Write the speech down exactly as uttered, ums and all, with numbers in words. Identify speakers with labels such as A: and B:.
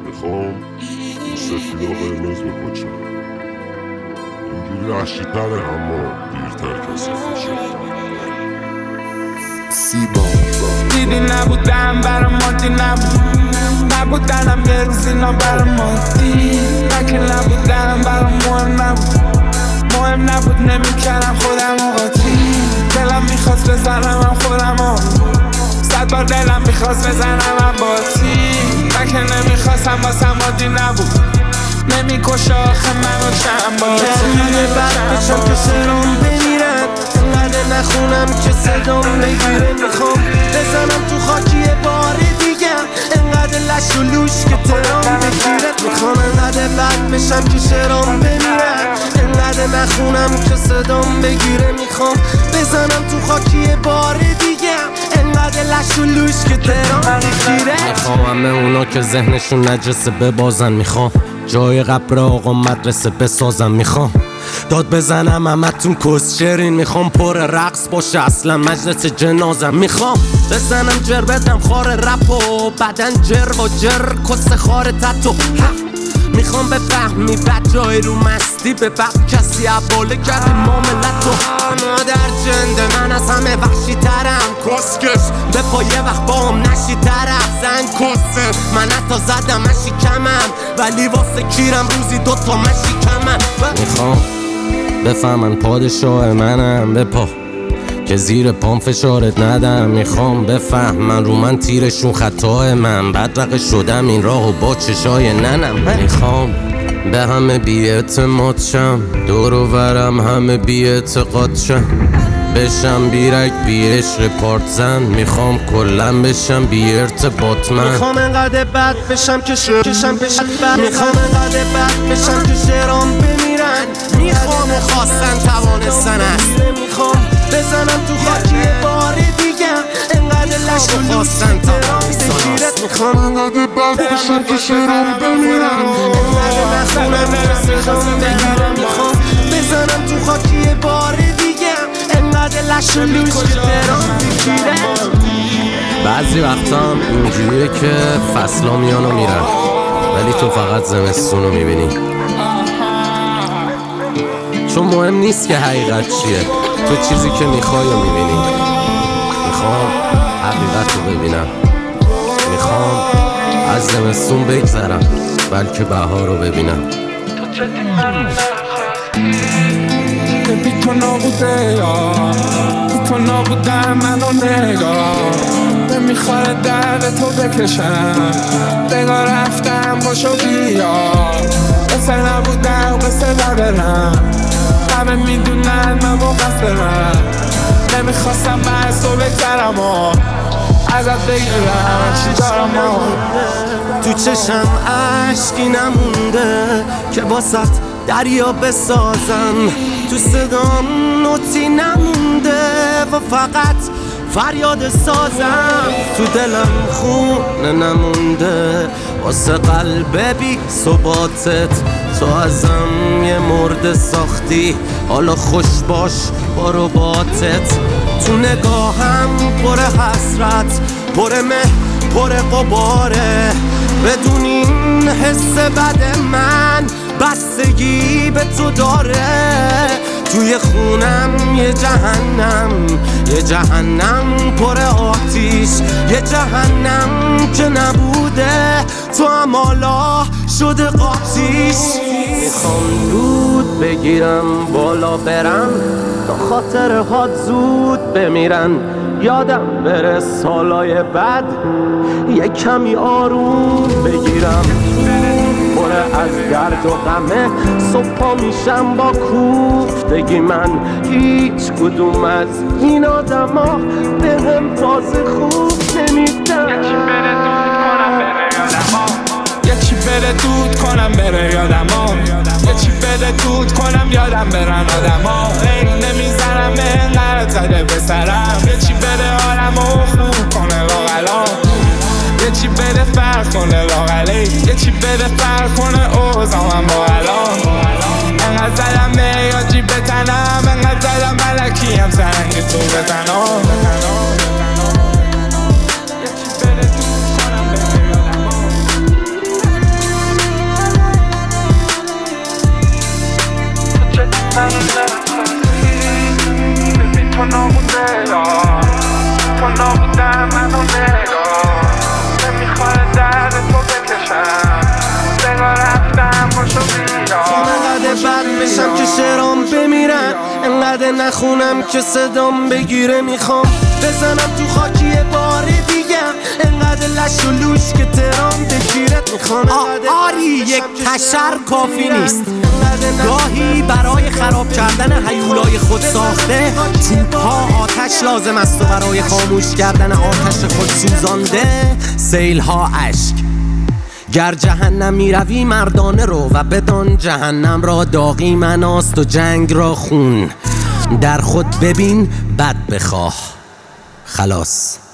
A: میخوام سفید و قرمز بپاچم، اینجوری وحشی تره اما دیرتر کسی خوشه.
B: سیبا
C: دیدی نبودم برام مادی نبود، نبودنم یه روز اینا برام مادی، من که نبودم برام مهم نبود، مهم نبود نمیکردم خودم و قاطی. دلم میخواست بزنم خودم، صد بار دلم میخواست بزنم باتی. من که نمیخواستم واسم عادی نبود، نمیکشه آخه منو چند بار
D: همه بد بشم که سرام بمیرن، انقدر نخونم که صدام بگیره. میخوام بزنم تو خاکی بار دیگم، انقدر لش و لوش که ترام بگیره. میخوام انقدر بد بشم که سرام بمیرن، انقدر نخونم که صدام بگیره. میخوام بزنم تو خاکی بار دیگم، انقدر لش و لوش که ترام بگیره.
E: میخوام همه اونا که ذهنشون نجسه ببازن، میخوام جای قبر آقا مدرسه بسازم، میخوام داد بزنم همتون کسچرین، میخوام پر رقص باشه اصلا مجلس جنازم. میخوام بزنم جر بدم خار رپ و بدن جر و جر کس خار تتو. میخوام بفهمی بد جای رو مستی به بد کسی عباله کردی معاملتو. مادر جنده من از همه وحشی ترم، کسکش به پا یه وقت با هم نشی طرف زن کسه. من حتی زدم مشی کمم ولی واسه کیرم روزی دوتا مشی کمم. میخوام بفهمن پادشاه منم به پا که زیر پام فشارت ندم. میخوام بفهمن رو من تیرشون خطای من، بدرقه شدم این راهو با چشای ننم. میخوام به همه بی اعتماد شم، دور و برم همه بی اعتقاد شم، بشم بیرک بی عشق پارت زن. میخوام کلن بشم بی ارتباط من.
D: میخوام انقدر بد بشم که شر کشم بشم بد. میخوام انقدر بد بشم که شعرام بمیرن،
E: میخوام خواستن توانستن است.
D: میخوام بزنم تو خاکی بار دیگم، انقدر لش و
E: خواستن توانستن است.
D: میخوام انقدر بد بشم که شعرام بمیرن، انقدر نخونم که صدام بگیرم. میخوام بزنم تو خاکی بار دیگم، انقدر لش و لوش که ترام بگیره.
E: بعضی وقتا هم اینجوریه که فصلا میان و میرن ولی تو فقط زمستون رو میبینی، چون مهم نیست که حقیقت چیه، تو چیزی که میخوای رو میبینی. میخوام حقیقت رو ببینم، میخوام از زمستون بگذرم بلکه بهار رو ببینم.
C: بی تو نابوده یا بی تو نابودم منو نگاه، نمیخواد درد تو بکشم، بگاه رفتم باشو بیا. قصه نبودم قصه ندارم، همه میدونن من مقصرم، نمیخواستم بحث رو بگذرم و ازت بگیرم چی دارم.
D: تو چشم عشقی نمونده که واسط دریا بسازم، تو صدام نوتی نمونده و فقط فریاد سازم. تو دلم خونه نمونده واسه قلب بی ثباتت، تو ازم یه مرد ساختی حالا خوش باش با رباطت. تو نگاهم پر حسرت پر مه پر قباره، بدون این حس بد من بستگی به تو داره. توی خونم یه جهنم، یه جهنم پر آتیش، یه جهنم که نبوده تو هم حالا شده قاتیش. میخوام دود بگیرم بالا برم تا خاطرهات زود بمیرن، یادم بره سالای بد یه کمی آروم بگیرم. پر از درد و غمه صبحا میشم با کوفتگی، من هیچ کدوم از این آدم ها به هم فاز خوب نمیدن.
C: یکی بره دود کنم بره یادم ها، یکی بره دود کنم یادم برن آدم ها. این نمیزنم اینقدر زده به سرم، یکی بره حالمو خوب کنه لاغلا، یکی بره فرق کنه لاغلی، یکی بره فرق کنه اوزامم با الان. انقدر زدم به یاجی بتنم، انقدر زدم ملکی هم سرنگ تو بزنم. یکی بره دود کنم بره یادم ها.
D: شعرام بمیرن، انقدر نخونم که صدام بگیره. میخوام بزنم تو خاکی یه بار دیگم، انقدر لش و لوش که ترام بگیرت. میخوام
E: آری یک تشر کافی نیست، گاهی برای خراب کردن هیولای خود ساخته توپ‌ها آتش لازم است و برای خاموش کردن آتش خود سوزانده سیل‌ها اشک. گر جهنم می روی مردانه رو و بدان جهنم را داغی مناست و جنگ را خون. در خود ببین بد بخواه، خلاص.